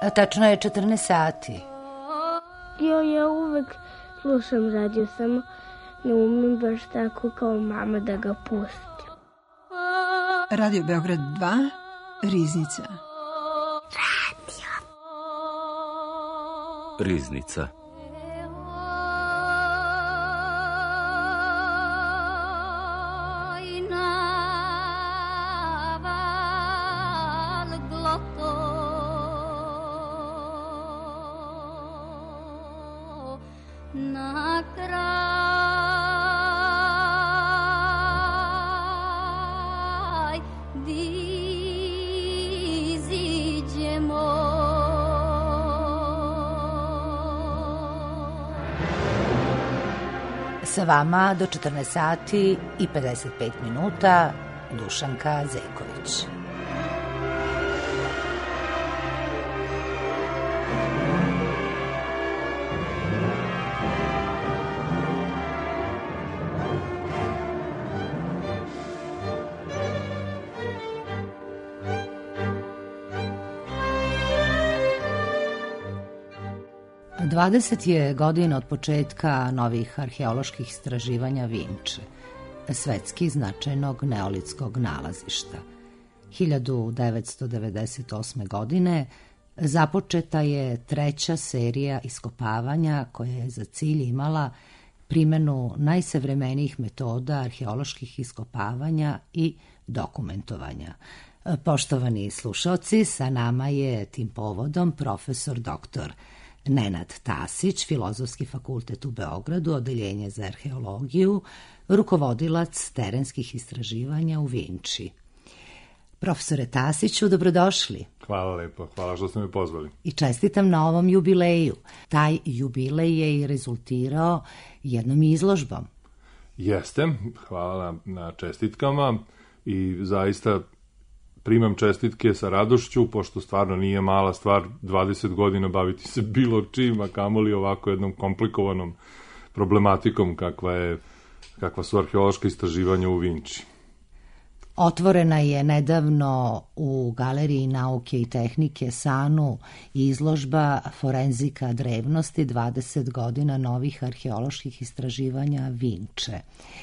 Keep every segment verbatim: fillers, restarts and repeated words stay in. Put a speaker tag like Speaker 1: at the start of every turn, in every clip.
Speaker 1: A tačno je četrnaest sati.
Speaker 2: Jo, ja uvek slušam radio, samo ne umem baš tako kao mama da ga pustim.
Speaker 3: Radio Beograd dva, Riznica.
Speaker 2: Radio.
Speaker 4: Riznica.
Speaker 1: Sa vama do četrnaest sati i pedeset pet minuta Dušanka Zejković. dvadeset je godina od početka novih arheoloških istraživanja Vinče, svetski značajnog neolitskog nalazišta. hiljadu devetsto devedeset osme. godine započeta je treća serija iskopavanja koja je za cilj imala primjenu najsavremenijih metoda arheoloških iskopavanja i dokumentovanja. Poštovani slušaoci, sa nama je tim povodom profesor doktor Nenad Tasić, Filozofski fakultet u Beogradu, Odeljenje za arheologiju, rukovodilac terenskih istraživanja u Vinči. Profesore Tasiću, dobrodošli.
Speaker 5: Hvala lepo, hvala što ste me pozvali.
Speaker 1: I čestitam na ovom jubileju. Taj jubilej je i rezultirao jednom izložbom.
Speaker 5: Jeste, hvala na, na čestitkama i zaista primam čestitke sa radošću, pošto stvarno nije mala stvar dvadeset godina baviti se bilo čim, a kamoli ovako jednom komplikovanom problematikom kakva je, kakva su arheološka istraživanja u Vinči.
Speaker 1: Otvorena je nedavno u Galeriji nauke i tehnike SANU izložba Forenzika drevnosti, dvadeset godina novih arheoloških istraživanja Vinče,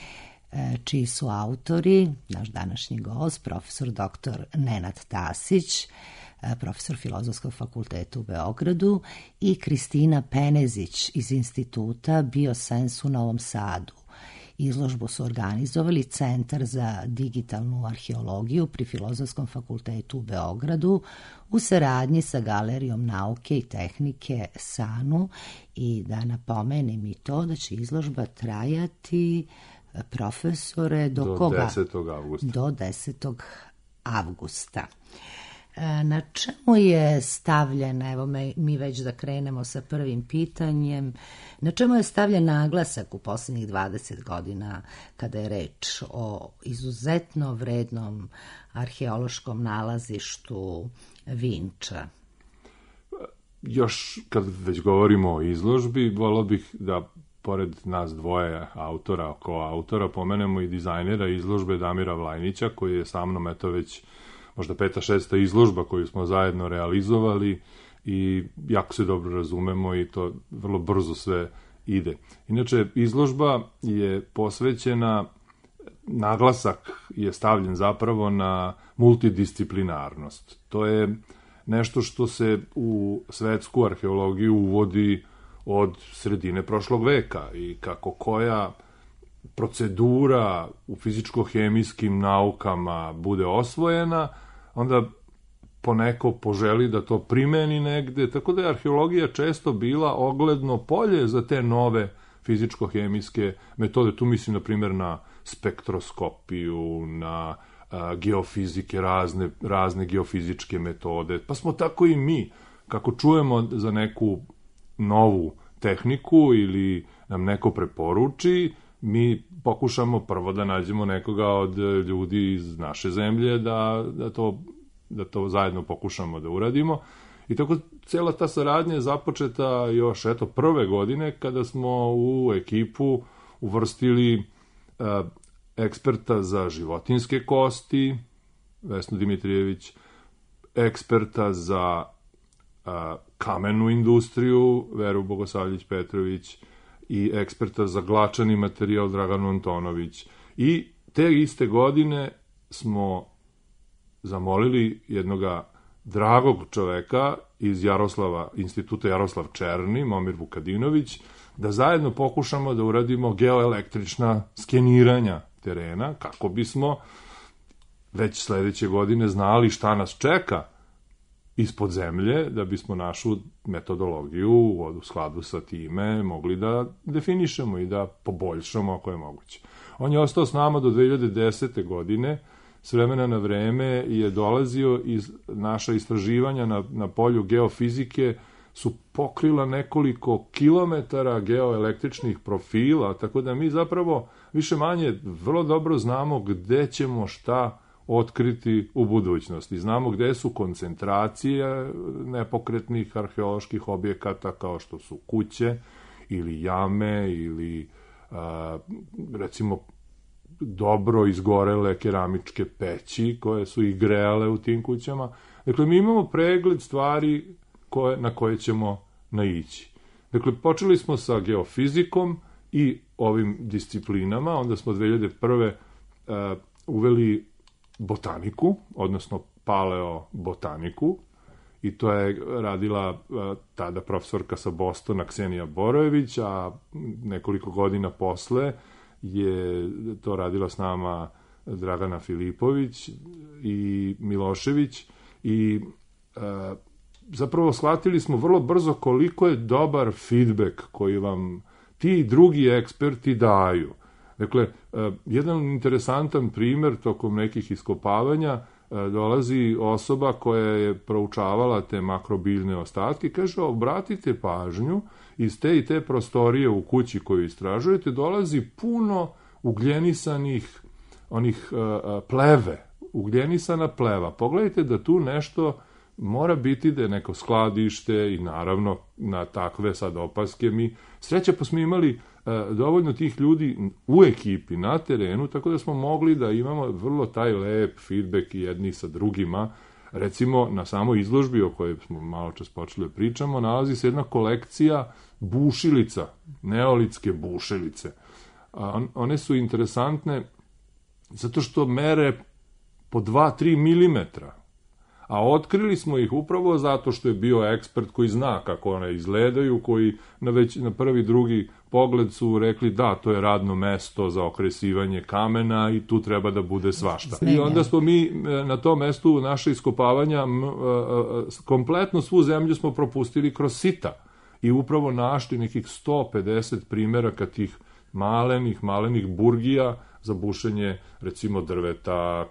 Speaker 1: čiji su autori, naš današnji gost, profesor doktor Nenad Tasić, profesor Filozofskog fakulteta u Beogradu, i Kristina Penezić iz Instituta Biosens u Novom Sadu. Izložbu su organizovali Centar za digitalnu arheologiju pri Filozofskom fakultetu u Beogradu u saradnji sa Galerijom nauke i tehnike SANU, i da napomenem i to da će izložba trajati, profesore, do,
Speaker 5: do
Speaker 1: koga?
Speaker 5: desetog avgusta.
Speaker 1: Do desetog avgusta. Na čemu je stavljen, evo me, mi već da krenemo sa prvim pitanjem, na čemu je stavljen naglasak u posljednjih dvadeset godina kada je reč o izuzetno vrednom arheološkom nalazištu Vinča?
Speaker 5: Još kad već govorimo o izložbi, volio bih da pored nas dvoje autora, koautora, pomenemo i dizajnera izložbe Damira Vlajnića, koji je sa mnom eto već možda peta, šesta izložba koju smo zajedno realizovali i jako se dobro razumemo i to vrlo brzo sve ide. Inače, izložba je posvećena, naglasak je stavljen zapravo na multidisciplinarnost. To je nešto što se u svetsku arheologiju uvodi od sredine prošlog veka i kako koja procedura u fizičko-hemijskim naukama bude osvojena, onda poneko poželi da to primeni negde, tako da je arheologija često bila ogledno polje za te nove fizičko-hemijske metode. Tu mislim, na primjer, na spektroskopiju, na a, geofizike, razne, razne geofizičke metode. Pa smo tako i mi, kako čujemo za neku novu tehniku ili nam neko preporuči, mi pokušamo prvo da nađemo nekoga od ljudi iz naše zemlje da, da, to, da to zajedno pokušamo da uradimo. I tako cijela ta saradnja je započeta još eto prve godine kada smo u ekipu uvrstili uh, eksperta za životinjske kosti, Vesnu Dimitrijević, eksperta za a, kamenu industriju, Veru Bogosavljević Petrović, i eksperta za glačani materijal Draganu Antonović. I te iste godine smo zamolili jednoga dragog čoveka iz Jaroslava, instituta Jaroslav Černi, Momir Vukadinović, da zajedno pokušamo da uradimo geoelektrična skeniranja terena, kako bismo već sledeće godine znali šta nas čeka ispod zemlje, da bismo našu metodologiju u skladu sa time mogli da definišemo i da poboljšamo ako je moguće. On je ostao s nama do dve hiljade desete. godine, s vremena na vreme je dolazio iz naša istraživanja na, na polju geofizike, su pokrila nekoliko kilometara geoelektričnih profila, tako da mi zapravo više manje vrlo dobro znamo gde ćemo šta otkriti u budućnosti. Znamo gde su koncentracije nepokretnih arheoloških objekata kao što su kuće ili jame ili a, recimo dobro izgorele keramičke peći koje su i grejale u tim kućama. Dakle, mi imamo pregled stvari koje, na koje ćemo naići. Dakle, počeli smo sa geofizikom i ovim disciplinama, onda smo dve hiljade prve. Uh, uveli botaniku, odnosno paleobotaniku, i to je radila uh, tada profesorka sa Bostona Ksenija Borojević, a nekoliko godina posle je to radila s nama Dragana Filipović i Milošević i uh, zapravo shvatili smo vrlo brzo koliko je dobar feedback koji vam ti drugi eksperti daju. Dakle, jedan interesantan primer tokom nekih iskopavanja, dolazi osoba koja je proučavala te makrobiljne ostatke i kaže, obratite pažnju, iz te i te prostorije u kući koju istražujete dolazi puno ugljenisanih onih pleve, ugljenisana pleva. Pogledajte da tu nešto mora biti, da je neko skladište i naravno na takve sad opaske mi, sreća pa smo imali e, dovoljno tih ljudi u ekipi, na terenu, tako da smo mogli da imamo vrlo taj lep feedback jedni sa drugima. Recimo, na samoj izložbi o kojoj smo malo čas počeli da pričamo, nalazi se jedna kolekcija bušilica, neolitske bušilice. A on, one su interesantne zato što mere po dva do tri milimetra. A otkrili smo ih upravo zato što je bio ekspert koji zna kako one izgledaju, koji na, već, na prvi, drugi pogled su rekli da, to je radno mesto za okresivanje kamena i tu treba da bude svašta. Smenja. I onda smo mi na tom mestu naše iskopavanja kompletno svu zemlju smo propustili kroz sita i upravo našli nekih sto pedeset primeraka tih malenih, malenih burgija za bušenje recimo drveta,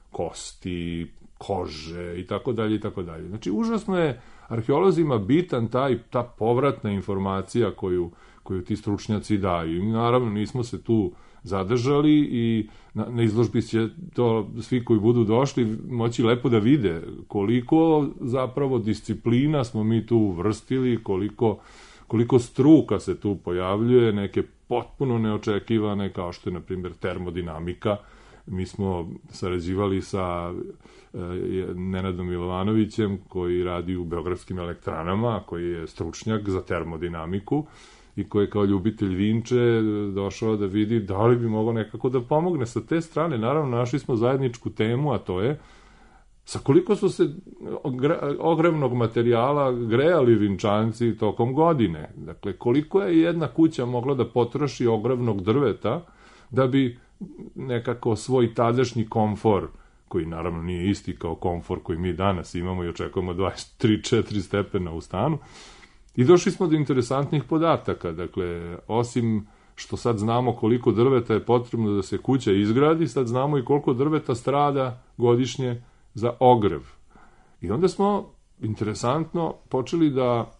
Speaker 5: kosti, kože i tako dalje i tako dalje. Znači, užasno je arheolozima bitan taj, ta povratna informacija koju, koju ti stručnjaci daju. I naravno, nismo se tu zadržali i na, na izložbi će to svi koji budu došli moći lepo da vide koliko zapravo disciplina smo mi tu uvrstili, koliko, koliko struka se tu pojavljuje, neke potpuno neočekivane, kao što je, na primjer, termodinamika. Mi smo sarađivali sa e, Nenadom Milovanovićem, koji radi u Beogradskim elektranama, koji je stručnjak za termodinamiku i koji je kao ljubitelj Vinče došao da vidi da li bi mogao nekako da pomogne sa te strane. Naravno, našli smo zajedničku temu, a to je sa koliko su se ogrevnog materijala grejali Vinčanci tokom godine. Dakle, koliko je jedna kuća mogla da potroši ogrevnog drveta da bi nekako svoj tadašnji komfor, koji naravno nije isti kao komfor koji mi danas imamo i očekujemo dvadeset tri četiri stepena u stanu. I došli smo do interesantnih podataka. Dakle, osim što sad znamo koliko drveta je potrebno da se kuća izgradi, sad znamo i koliko drveta strada godišnje za ogrev. I onda smo, interesantno, počeli da,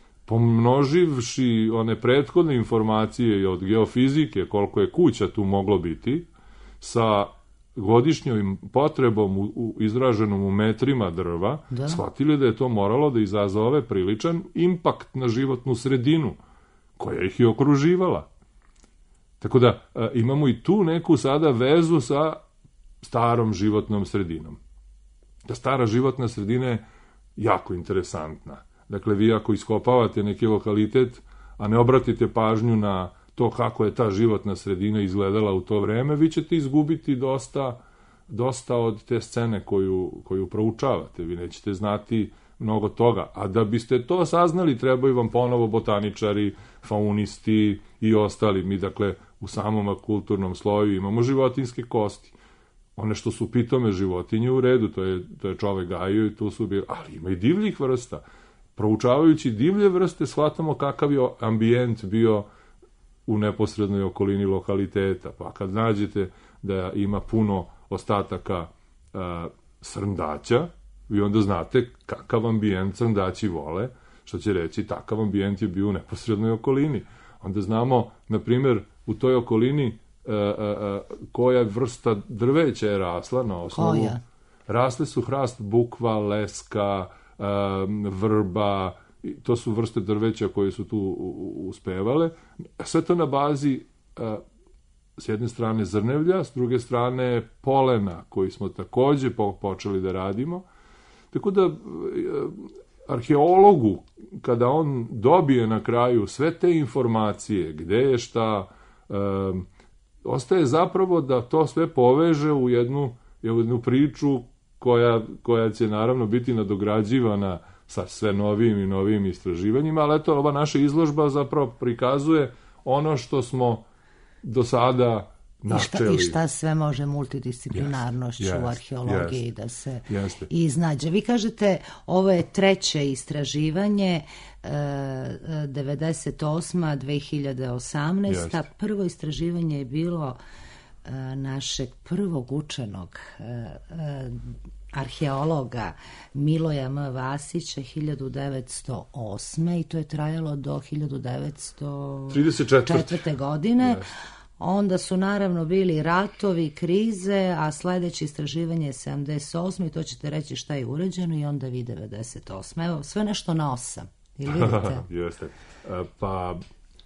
Speaker 5: pomnoživši one prethodne informacije od geofizike, koliko je kuća tu moglo biti, sa godišnjom potrebom u, u, izraženom u metrima drva, da. Shvatili da je to moralo da izazove priličan impakt na životnu sredinu, koja ih je okruživala. Tako da a, imamo i tu neku sada vezu sa starom životnom sredinom. Ta stara životna sredina je jako interesantna. Dakle, vi ako iskopavate neki lokalitet, a ne obratite pažnju na to kako je ta životna sredina izgledala u to vreme, vi ćete izgubiti dosta, dosta od te scene koju, koju proučavate. Vi nećete znati mnogo toga. A da biste to saznali, trebaju vam ponovo botaničari, faunisti i ostali. Mi, dakle, u samom kulturnom sloju imamo životinjske kosti. One što su pitome životinje u redu, to je, to je čovek gajio i tu su bili, ali ima i divljih vrsta. Proučavajući divlje vrste, shvatamo kakav je ambijent bio u neposrednoj okolini lokaliteta. Pa kad nađete da ima puno ostataka a, srndaća, vi onda znate kakav ambijent srndaći vole, što će reći takav ambijent je bio u neposrednoj okolini. Onda znamo, na primjer, u toj okolini a, a, a, koja vrsta drveća je rasla na osnovu.
Speaker 1: Koja?
Speaker 5: Rasle su hrast, bukva, leska, a, vrba, to su vrste drveća koje su tu uspevale. Sve to na bazi a, s jedne strane zrnevlja, s druge strane polena, koji smo takođe po, počeli da radimo. Tako da arheologu, kada on dobije na kraju sve te informacije, gde je šta, e, ostaje zapravo da to sve poveže u jednu, jednu priču koja, koja će naravno biti nadograđivana sa sve novijim i novijim istraživanjima, ali eto, ova naša izložba zapravo prikazuje ono što smo do sada načeli.
Speaker 1: I šta, I šta sve može multidisciplinarnošću
Speaker 5: yes,
Speaker 1: u arheologiji
Speaker 5: yes,
Speaker 1: da se
Speaker 5: yes.
Speaker 1: iznađe. Vi kažete, ovo je treće istraživanje, e, devedeset osma do dve hiljade osamnaesta. Yes. Prvo istraživanje je bilo e, našeg prvog učenog e, e, arheologa Miloja M. Vasića hiljadu devetsto osme. i to je trajalo do hiljadu devetsto trideset četvrte. godine. Yes. Onda su naravno bili ratovi, krize, a sledeće istraživanje je sedamdeset osme. i to ćete reći šta je urađeno i onda vi devedeset osme. Evo, sve nešto na osam. Ili vidite?
Speaker 5: Jeste. Pa,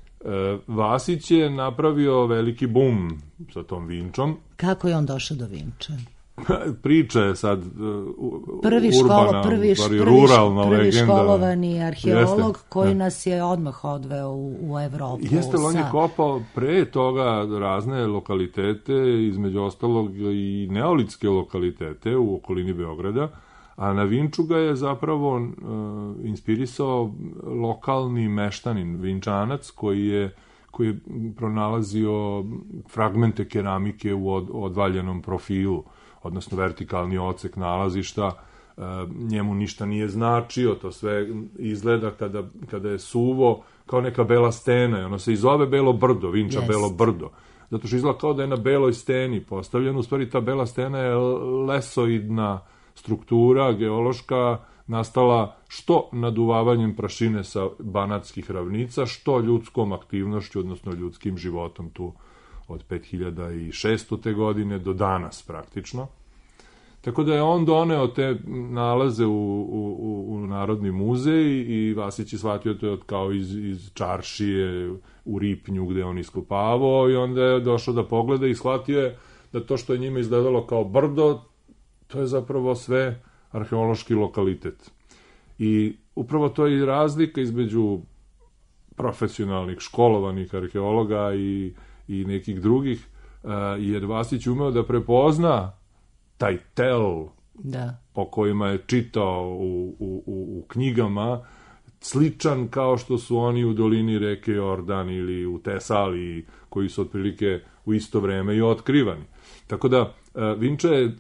Speaker 5: Vasić je napravio veliki bum sa tom Vinčom.
Speaker 1: Kako je on došao do Vinče?
Speaker 5: Priča je sad
Speaker 1: prvi
Speaker 5: urbana,
Speaker 1: školo, prvi,
Speaker 5: prvi,
Speaker 1: prvi,
Speaker 5: ruralna
Speaker 1: prvi
Speaker 5: legenda.
Speaker 1: školovani arheolog
Speaker 5: Jeste,
Speaker 1: koji
Speaker 5: ne.
Speaker 1: nas je odmah odveo u, u Evropu.
Speaker 5: Jeste, on je
Speaker 1: sa...
Speaker 5: kopao pre toga razne lokalitete, između ostalog i neolitske lokalitete u okolini Beograda, a na Vinču ga je zapravo uh, inspirisao lokalni meštanin, Vinčanac, koji je koji je pronalazio fragmente keramike u od, odvaljenom profilu, odnosno vertikalni odsek nalazišta, e, njemu ništa nije značio, to sve izgleda kada, kada je suvo kao neka bela stena, i ono se i zove Belo brdo, Vinča yes. Belo brdo, zato što izgleda kao da je na beloj steni postavljeno, u stvari ta bela stena je lesoidna struktura, geološka, nastala što naduvavanjem prašine sa banatskih ravnica, što ljudskom aktivnošću, odnosno ljudskim životom tu od pet hiljada šeststote. godine do danas praktično. Tako da je on doneo te nalaze u, u, u Narodni muzej i Vasić je shvatio to kao iz, iz čaršije u Ripnju gde on iskopavao i onda je došao da pogleda i shvatio je da to što je njima izgledalo kao brdo, to je zapravo sve arheološki lokalitet. I upravo to je i razlika između profesionalnih, školovanih arheologa i, i nekih drugih, jer Vasić umeo da prepozna taj tel
Speaker 1: da.
Speaker 5: po kojima je čitao u, u, u knjigama, sličan kao što su oni u dolini reke Jordan ili u Tesaliji, koji su otprilike u isto vreme i otkrivani. Tako da, Vinča je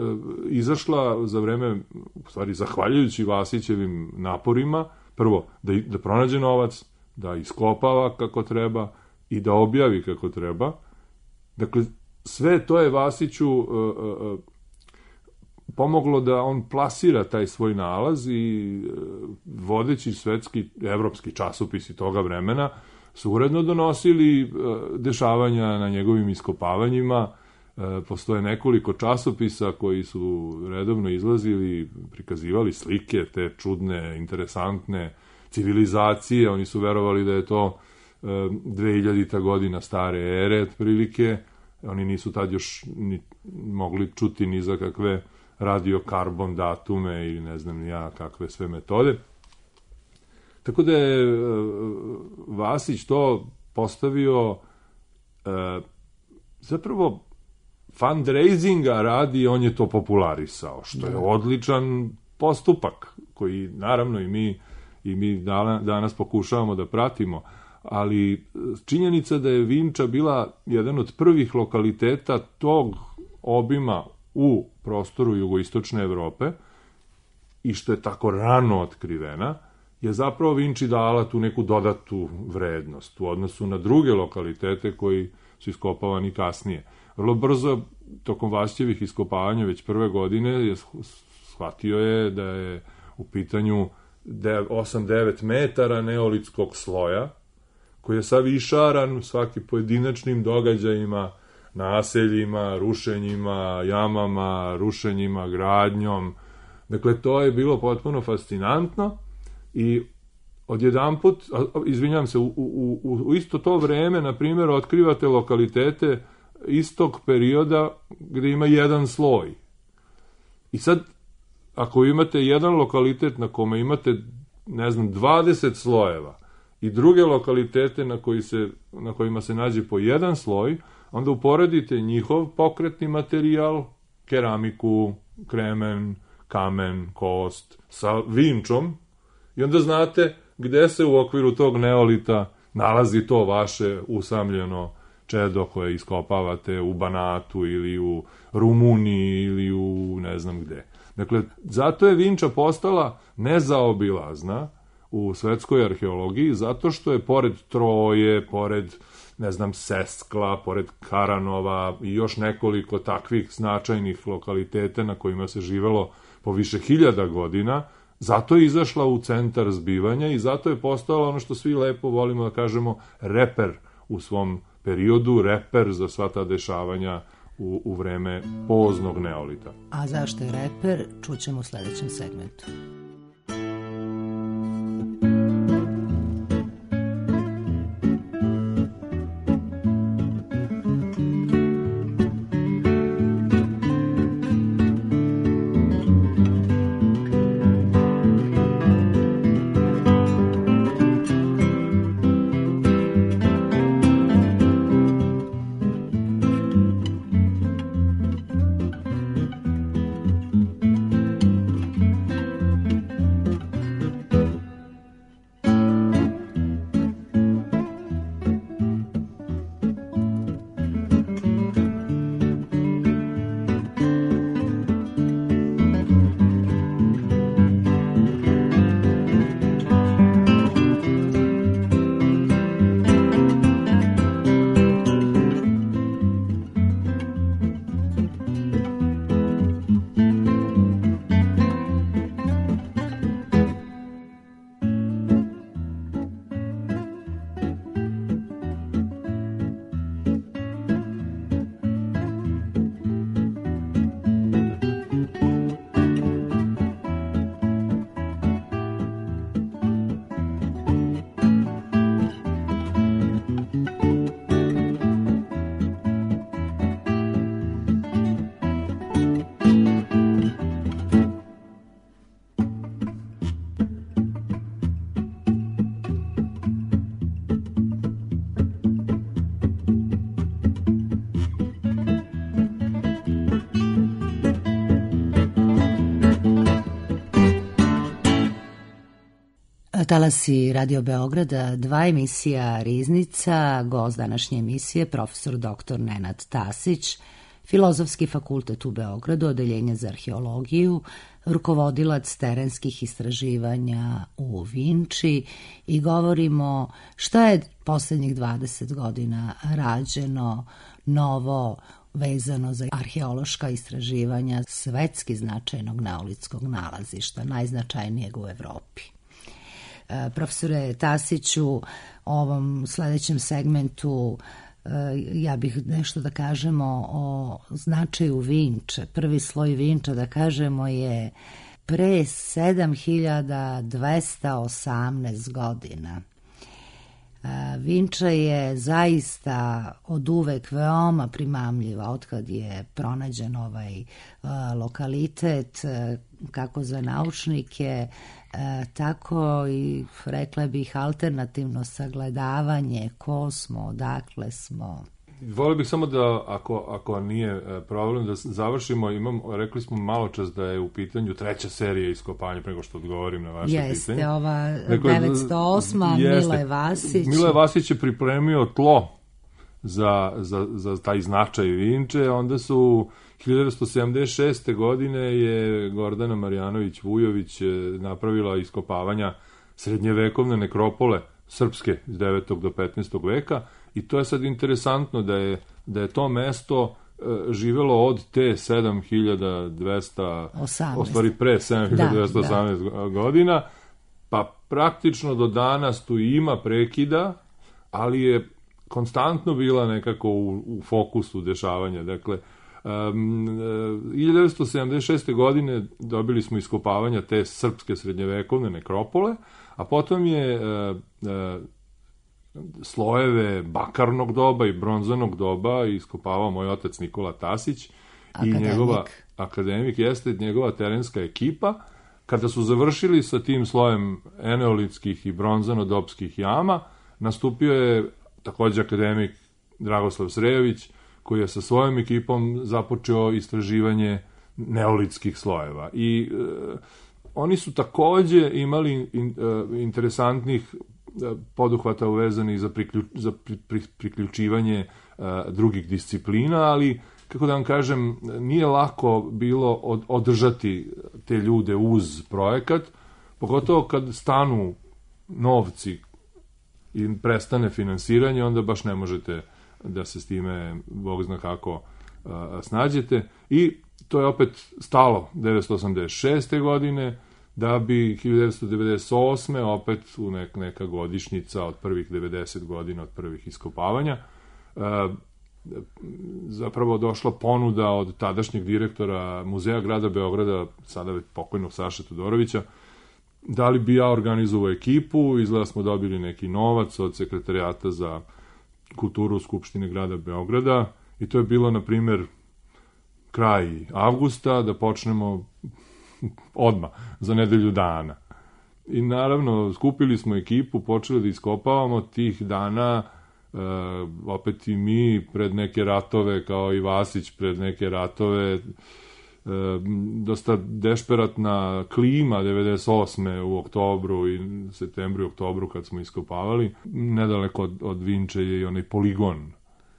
Speaker 5: izašla za vreme, u stvari zahvaljujući Vasićevim naporima, prvo da, da pronađe novac, da iskopava kako treba i da objavi kako treba. Dakle, sve to je Vasiću uh, uh, pomoglo da on plasira taj svoj nalaz i uh, vodeći svetski, evropski časopisi toga vremena su uredno donosili uh, dešavanja na njegovim iskopavanjima. Postoje nekoliko časopisa koji su redovno izlazili, prikazivali slike, te čudne, interesantne civilizacije. Oni su verovali da je to dve hiljadita godina stare ere, otprilike. Oni nisu tad još ni mogli čuti ni za kakve radiokarbon datume ili ne znam ja kakve sve metode. Tako da je Vasić to postavio zapravo fundraisinga radi, on je to popularisao, što je odličan postupak, koji naravno i mi, i mi danas pokušavamo da pratimo, ali činjenica da je Vinča bila jedan od prvih lokaliteta tog obima u prostoru jugoistočne Evrope i što je tako rano otkrivena, je zapravo Vinči dala tu neku dodatu vrednost u odnosu na druge lokalitete koji su iskopavani kasnije. Vrlo brzo, tokom Vasićevih iskopavanja, već prve godine, je shvatio je da je u pitanju osam do devet metara neolitskog sloja, koji je sav išaran svaki pojedinačnim događajima, naseljima, rušenjima, jamama, rušenjima, gradnjom. Dakle, to je bilo potpuno fascinantno i odjedanput, izvinjam se, u, u, u isto to vreme, na primjer, otkrivate lokalitete istog perioda gde ima jedan sloj. I sad, ako imate jedan lokalitet na kome imate, ne znam, dvadeset slojeva i druge lokalitete na, koji se, na kojima se nađe po jedan sloj, onda uporedite njihov pokretni materijal, keramiku, kremen, kamen, kost, sa Vinčom, i onda znate gde se u okviru tog neolita nalazi to vaše usamljeno čedo koje iskopavate u Banatu ili u Rumuniji ili u ne znam gde. Dakle, zato je Vinča postala nezaobilazna u svetskoj arheologiji, zato što je pored Troje, pored, ne znam, Seskla, pored Karanova i još nekoliko takvih značajnih lokaliteta na kojima se živelo po više hiljada godina, zato je izašla u centar zbivanja i zato je postala ono što svi lepo volimo da kažemo reper u svom periodu, reper za sva ta dešavanja u, u vreme poznog neolita.
Speaker 1: A zašto je reper, čućemo u sledećem segmentu. Talasi Radio Beograda, dva emisija Riznica, gost današnje emisije profesor doktor Nenad Tasić, Filozofski fakultet u Beogradu, odeljenje za arheologiju, rukovodilac terenskih istraživanja u Vinči i govorimo šta je poslednjih dvadeset godina rađeno novo vezano za arheološka istraživanja svetski značajnog neolitskog nalazišta, najznačajnijeg u Evropi. Profesore Tasiću, ovom sledećem segmentu ja bih nešto da kažemo o značaju Vinče. Prvi sloj Vinča, da kažemo, je pre sedam hiljada dvesta osamnaest godina. Vinča je zaista od uvek veoma primamljiva, otkad je pronađen ovaj lokalitet. kako za naučnike, tako i, rekla bih, alternativno sagledavanje ko smo, odakle smo.
Speaker 5: Volio bih samo da, ako, ako nije problem, da završimo. Imam, rekli smo malo čas da je u pitanju treća serija iskopanja, prego što odgovorim na vaše
Speaker 1: jeste,
Speaker 5: pitanje.
Speaker 1: Jeste, ova devetsto osma. Jeste. Mile Vasić.
Speaker 5: Mile Vasić je pripremio tlo za, za, za taj značaj Vinče. Onda su hiljadu devetsto sedamdeset šeste. godine je Gordana Marjanović-Vujović napravila iskopavanja srednjevekovne nekropole srpske iz devetog do petnaestog veka. I to je sad interesantno da je, da je to mesto e, živelo od te sedam hiljada dvesta, u stvari pre sedam hiljada dvesta osamnaest da, da. godina, pa praktično do danas tu ima prekida, ali je konstantno bila nekako u, u fokusu dešavanja. Dakle, um, hiljadu devetsto sedamdeset šeste. godine dobili smo iskopavanja te srpske srednjevekovne nekropole, a potom je uh, uh, slojeve bakarnog doba i bronzanog doba iskopavao moj otac Nikola Tasić akademik. I njegova akademik jeste njegova terenska ekipa. Kada su završili sa tim slojem eneolitskih i bronzanodopskih jama, nastupio je takođe akademik Dragoslav Srejović, koji je sa svojom ekipom započeo istraživanje neolitskih slojeva. I e, oni su takođe imali in, e, interesantnih poduhvata uvezanih za, priključ, za pri, pri, priključivanje uh, drugih disciplina, ali, kako da vam kažem, nije lako bilo od, održati te ljude uz projekat, pogotovo kad stanu novci i prestane finansiranje, onda baš ne možete da se s time, Bog zna kako, uh, snađete. I to je opet stalo devetsto osamdeset šeste. godine, da bi hiljadu devetsto devedeset osme. opet u nek, neka godišnjica od prvih devedeset godina od prvih iskopavanja, e, zapravo došla ponuda od tadašnjeg direktora Muzeja grada Beograda, sada već pokojnog Saše Todorovića, da li bi ja organizovao ekipu. Izgleda smo dobili neki novac od sekretarijata za kulturu Skupštine grada Beograda i to je bilo, na primjer, kraj avgusta, da počnemo odmah, za nedelju dana. I naravno, skupili smo ekipu, počeli da iskopavamo tih dana, e, opet i mi pred neke ratove, kao i Vasić pred neke ratove, e, dosta dešperatna klima devedeset osme. u oktobru i septembru i oktobru kad smo iskopavali. Nedaleko od, od Vinče je i onaj poligon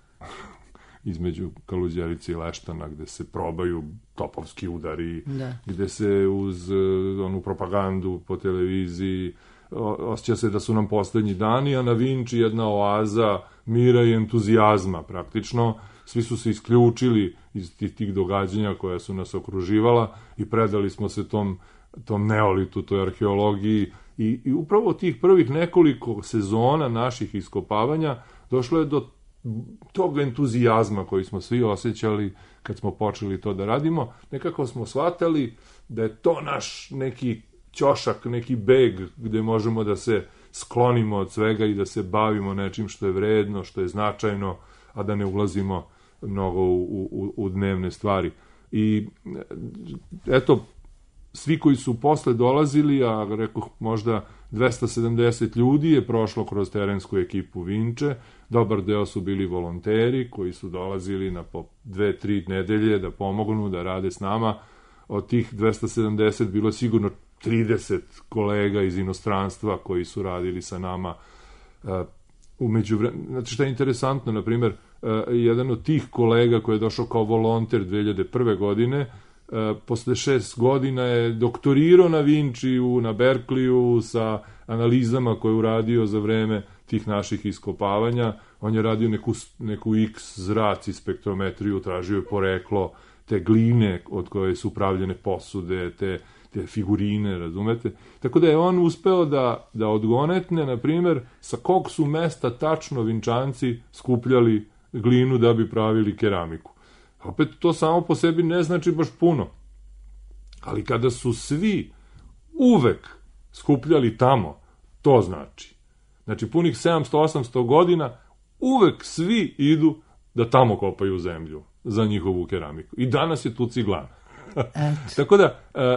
Speaker 5: između Kaluđerice i Leštana, gde se probaju topovski udari, da. Gde se uz onu propagandu po televiziji osjeća se da su nam poslednji dani, a na Vinči jedna oaza mira i entuzijazma praktično. Svi su se isključili iz tih, tih događanja koja su nas okruživala i predali smo se tom, tom neolitu, toj arheologiji. I, i upravo tih prvih nekoliko sezona naših iskopavanja došlo je do tog entuzijazma koji smo svi osjećali kad smo počeli to da radimo. Nekako smo shvatali da je to naš neki ćošak, neki beg gde možemo da se sklonimo od svega i da se bavimo nečim što je vredno, što je značajno, a da ne ulazimo mnogo u, u, u dnevne stvari. I eto, svi koji su posle dolazili, a rekoh možda dvesta sedamdeset ljudi je prošlo kroz terensku ekipu Vinče, dobar deo su bili volonteri koji su dolazili na po dve, tri nedelje da pomognu, da rade s nama. Od tih dvesta sedamdeset bilo sigurno trideset kolega iz inostranstva koji su radili sa nama. U međuvremenu, znači šta je interesantno, na primjer, jedan od tih kolega koji je došao kao volonter dve hiljade prve. godine, posle šest godina je doktorirao na Vinčiju, na Berkliju, sa analizama koje je uradio za vreme tih naših iskopavanja. On je radio neku, neku X zraci spektrometriju, tražio je poreklo te gline od koje su pravljene posude, te, te figurine, razumete? Tako da je on uspeo da, da odgonetne, na primjer, sa kog su mesta tačno Vinčanci skupljali glinu da bi pravili keramiku. Opet, to samo po sebi ne znači baš puno. Ali kada su svi uvek skupljali tamo, to znači. Znači, punih sedamsto osamsto godina, uvek svi idu da tamo kopaju zemlju za njihovu keramiku. I danas je tu ciglana. Tako da,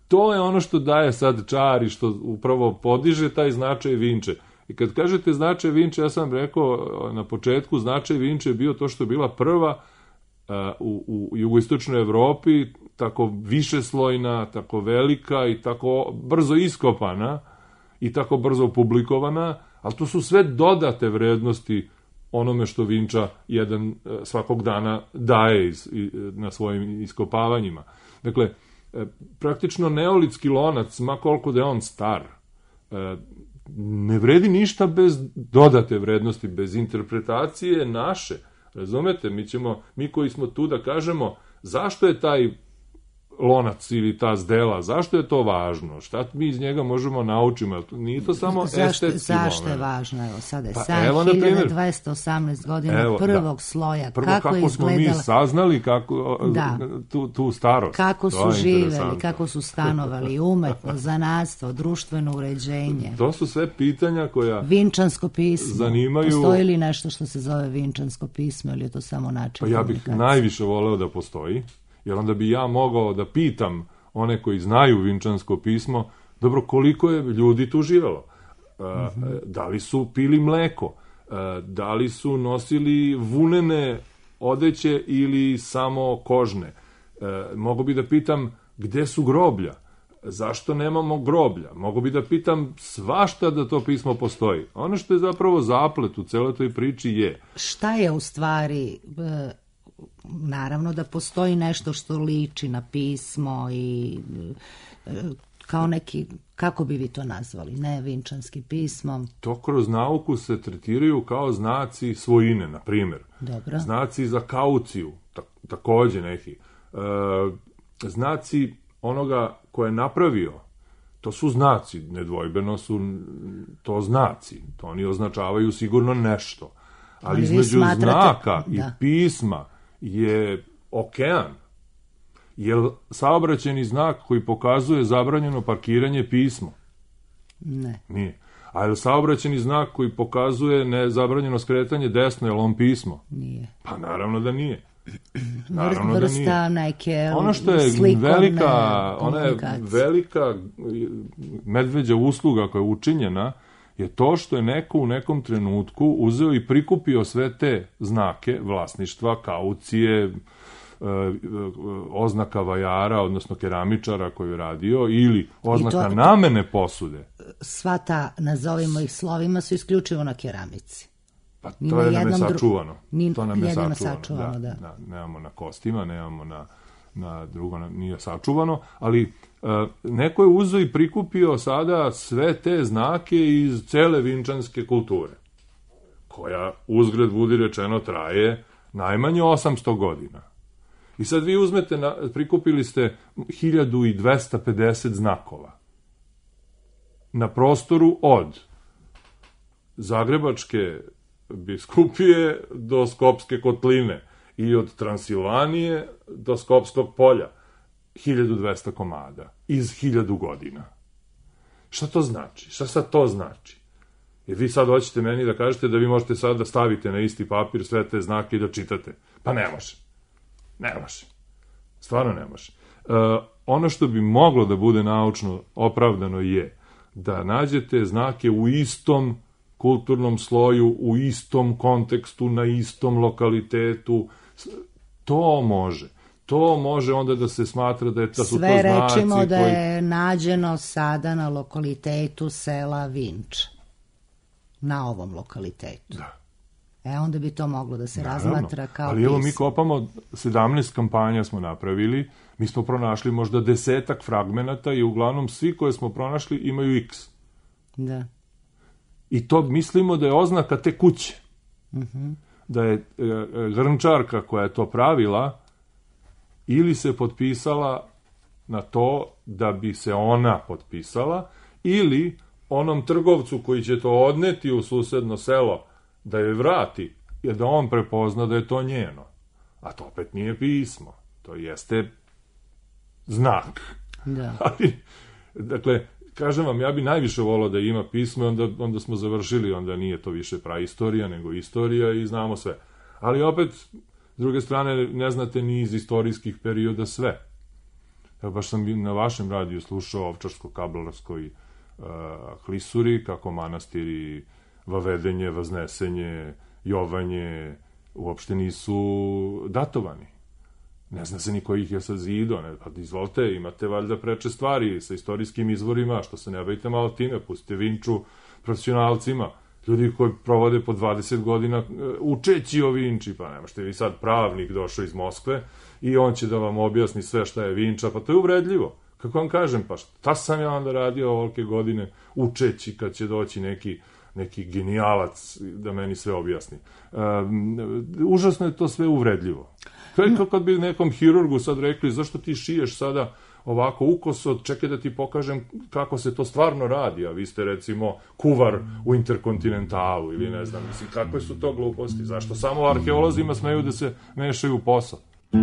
Speaker 5: to je ono što daje sad čar i što upravo podiže taj značaj Vinče. I kad kažete značaj Vinče, ja sam rekao na početku, značaj Vinče je bio to što je bila prva uh, u, u jugoistočnoj Evropi, tako višeslojna, tako velika i tako brzo iskopana i tako brzo publikovana, ali to su sve dodate vrednosti onome što Vinča jedan uh, svakog dana daje iz, i, na svojim iskopavanjima. Dakle, uh, praktično neolitski lonac, ma koliko da je on star, uh, ne vredi ništa bez dodate vrednosti, bez interpretacije naše. Razumete? Mi ćemo, mi koji smo tu da kažemo zašto je taj lonac ili ta zdela, zašto je to važno? Šta mi iz njega možemo naučimo? Nije to samo
Speaker 1: zašto,
Speaker 5: estetski
Speaker 1: zašto
Speaker 5: moment.
Speaker 1: je važno? Evo, sada je
Speaker 5: Pa,
Speaker 1: sad hiljadu dvesta osamnaest godina
Speaker 5: evo,
Speaker 1: prvog
Speaker 5: da.
Speaker 1: sloja.
Speaker 5: Prvo,
Speaker 1: kako,
Speaker 5: kako
Speaker 1: je
Speaker 5: smo
Speaker 1: izgledala,
Speaker 5: mi saznali kako,
Speaker 1: da.
Speaker 5: tu, tu starost.
Speaker 1: Kako
Speaker 5: to
Speaker 1: su živeli, kako su stanovali, umetno, zanatstvo, društveno uređenje.
Speaker 5: To su sve pitanja koja
Speaker 1: Vinčansko pismo.
Speaker 5: zanimaju.
Speaker 1: Postoji li nešto što se zove vinčansko pismo ili je to samo način
Speaker 5: Pa ja bih
Speaker 1: komunikacije?
Speaker 5: najviše voleo da postoji, jer onda bi ja mogao da pitam one koji znaju vinčansko pismo, dobro, koliko je ljudi tu živelo? Uh, mm-hmm. Da li su pili mleko? Uh, da li su nosili vunene odeće ili samo kožne? Uh, mogu bi da pitam gde su groblja? Zašto nemamo groblja? Mogu bi da pitam svašta da to pismo postoji. Ono što je zapravo zaplet u celoj toj priči je...
Speaker 1: Šta je u stvari... Uh... Naravno da postoji nešto što liči na pismo i kao neki, kako bi vi to nazvali, ne vinčanski pismom?
Speaker 5: To kroz nauku se tretiraju kao znaci svojine, na primjer.
Speaker 1: Dobro.
Speaker 5: Znaci za kauciju, takođe neki. E, znaci onoga ko je napravio, to su znaci, nedvojbeno su to znaci. To oni označavaju sigurno nešto. Ali, Ali između smatrate, znaka da. i pisma je okean. Je li saobraćajni znak koji pokazuje zabranjeno parkiranje pismo?
Speaker 1: Ne.
Speaker 5: Nije. A je li saobraćajni znak koji pokazuje nezabranjeno skretanje desno, je li on pismo?
Speaker 1: Nije.
Speaker 5: Pa naravno da nije. Naravno da
Speaker 1: vrsta
Speaker 5: nije.
Speaker 1: neke
Speaker 5: ono što je velika, ona je velika medveđa usluga koja je učinjena je to što je neko u nekom trenutku uzeo i prikupio sve te znake vlasništva, kaucije, e, oznaka vajara, odnosno keramičara koji je radio, ili oznaka to, namene posude.
Speaker 1: Sva ta, nazovimo ih slovima, su isključivo na keramici.
Speaker 5: Pa to je nam je sačuvano.
Speaker 1: Ni,
Speaker 5: to nam je sačuvano,
Speaker 1: sačuvano da,
Speaker 5: da. da. Nemamo na kostima, nemamo na, na drugo, nije sačuvano, ali uh, neko je uzeo i prikupio sada sve te znake iz cele vinčanske kulture, koja uzgred budi rečeno traje najmanje osamsto godina. I sad vi uzmete, na, prikupili ste hiljadu dvesta pedeset znakova na prostoru od Zagrebačke biskupije do Skopske kotline i od Transilvanije do Skopskog polja. hiljadu dvesta komada iz hiljadu godina. Šta to znači? Šta sad to znači? Jer vi sad hoćete meni da kažete da vi možete sad da stavite na isti papir sve te znake i da čitate. Pa ne može. Ne može. Stvarno ne može. E, ono što bi moglo da bude naučno opravdano je da nađete znake u istom kulturnom sloju, u istom kontekstu, na istom lokalitetu. To može. To može onda da se smatra da, je, da su
Speaker 1: Sve
Speaker 5: to znaci
Speaker 1: Sve rečimo da
Speaker 5: koji...
Speaker 1: je nađeno sada na lokalitetu sela Vinča. Na ovom lokalitetu.
Speaker 5: Da.
Speaker 1: E, onda bi to moglo da se
Speaker 5: Naravno,
Speaker 1: razmatra kao
Speaker 5: ali evo
Speaker 1: pismo.
Speaker 5: mi kopamo, sedamnaest kampanja smo napravili, mi smo pronašli možda desetak fragmenata i uglavnom svi koje smo pronašli imaju X.
Speaker 1: Da.
Speaker 5: I to mislimo da je oznaka te kuće.
Speaker 1: Uh-huh.
Speaker 5: Da je e, grnčarka koja je to pravila ili se potpisala na to da bi se ona potpisala, ili onom trgovcu koji će to odneti u susedno selo da je vrati, je da on prepozna da je to njeno. A to opet nije pismo. To jeste znak.
Speaker 1: Da.
Speaker 5: Ali, dakle, kažem vam, ja bi najviše volao da ima pismo, onda, onda smo završili, onda nije to više praistorija, nego istorija i znamo sve. Ali opet, s druge strane, ne znate ni iz istorijskih perioda sve. baš sam na vašem radiju slušao Ovčarsko-Kablarskoj uh, klisuri, kako manastiri Vavedenje, Vaznesenje, Jovanje uopšte nisu datovani. Ne zna se ni koji ih je sazido, ne, pa izvolite, imate valjda preče stvari sa istorijskim izvorima, što se ne bavite malo time, pustite Vinču profesionalcima, ljudi koji provode po dvadeset godina učeći o Vinči, pa nemašte vi sad pravnik došao iz Moskve i on će da vam objasni sve šta je Vinča, pa to je uvredljivo. Kako vam kažem, pa šta sam ja onda radio ovolike godine učeći kad će doći neki neki genijalac da meni sve objasni. Um, užasno je to sve uvredljivo. To je kao kad bi nekom hirurgu sad rekli, zašto ti šiješ sada ovako ukoso, čekaj da ti pokažem kako se to stvarno radi, a vi ste recimo kuvar u Interkontinentalu ili ne znam, mislim, kakve su to gluposti, zašto samo arheolozima smeju da se mešaju u posao.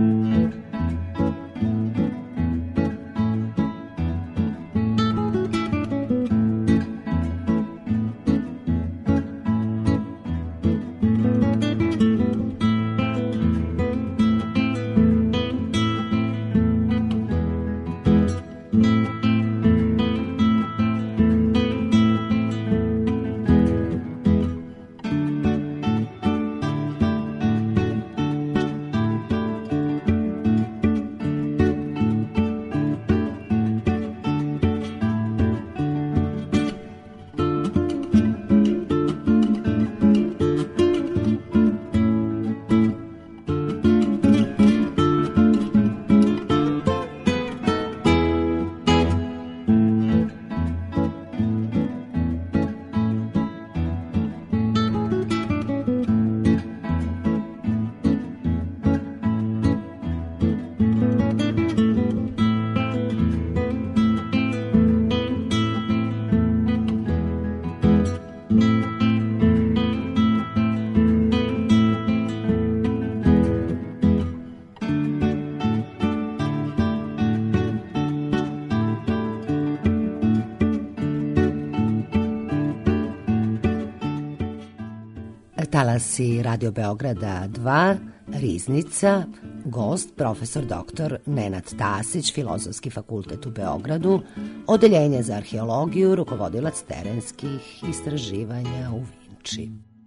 Speaker 1: Talasi Radio Beograda dva, Riznica, gost profesor doktor Nenad Tasić, Filozofski fakultet u Beogradu, Odeljenje za arheologiju, rukovodilac terenskih istraživanja u Vinči.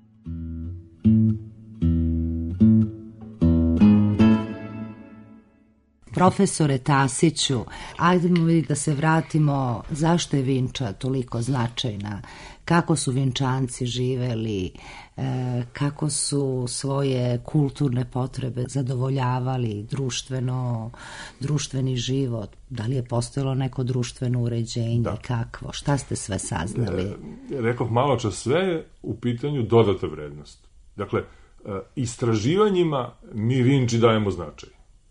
Speaker 1: Profesore Tasiću, ajdemo vidjeti da se vratimo zašto je Vinča toliko značajna, kako su Vinčanci živeli, kako su svoje kulturne potrebe zadovoljavali, društveno, društveni život, da li je postojalo neko društveno uređenje, da. Kakvo, šta ste sve saznali?
Speaker 5: E, rekoh malo čas, sve u pitanju dodata vrednost. Dakle, istraživanjima mi Vinči dajemo značaj.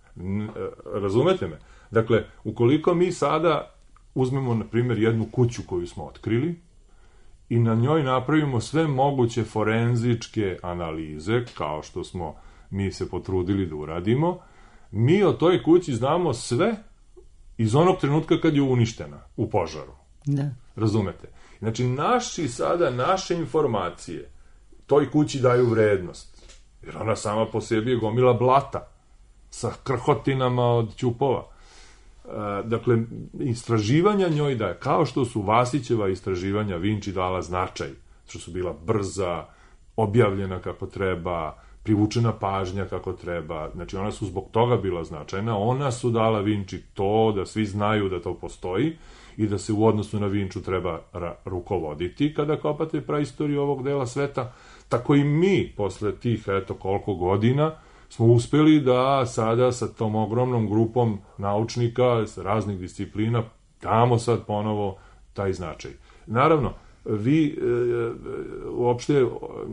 Speaker 5: Razumete me? Dakle, ukoliko mi sada uzmemo, na primjer, jednu kuću koju smo otkrili i na njoj napravimo sve moguće forenzičke analize, kao što smo mi se potrudili da uradimo, mi o toj kući znamo sve iz onog trenutka kad je uništena u požaru.
Speaker 1: Da.
Speaker 5: Razumete? Znači, naši sada, naše informacije toj kući daju vrednost, jer ona sama po sebi je gomila blata sa krhotinama od ćupova. Dakle, istraživanja njoj daje, kao što su Vasićeva istraživanja Vinči dala značaj, što su bila brza, objavljena kako treba, privučena pažnja kako treba, znači ona su zbog toga bila značajna, ona su dala Vinči to da svi znaju da to postoji i da se u odnosu na Vinču treba rukovoditi kada kopate praistoriju ovog dela sveta, tako i mi posle tih, eto koliko godina, smo uspeli da sada sa tom ogromnom grupom naučnika s raznih disciplina damo sad ponovo taj značaj. Naravno, vi e, uopšte